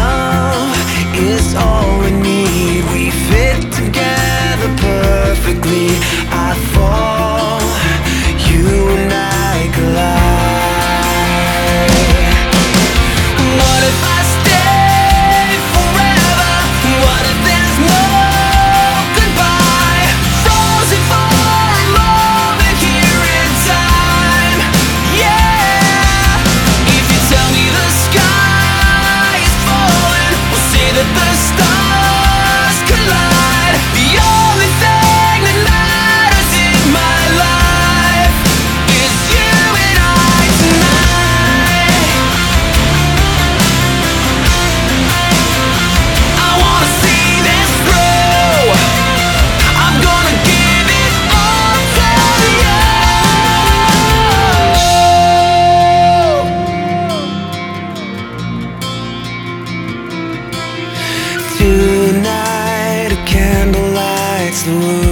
love is all we need. We fit together perfectly. I fall, you and I collide. What if I stay forever? What if there's no goodbye? Frozen for a moment here in time. Yeah. If you tell me the sky is falling, we'll say that the stars collide. The only thing that matters in my life is you and I tonight. I wanna see this through. I'm gonna give it all to you. Tonight a candle lights the room.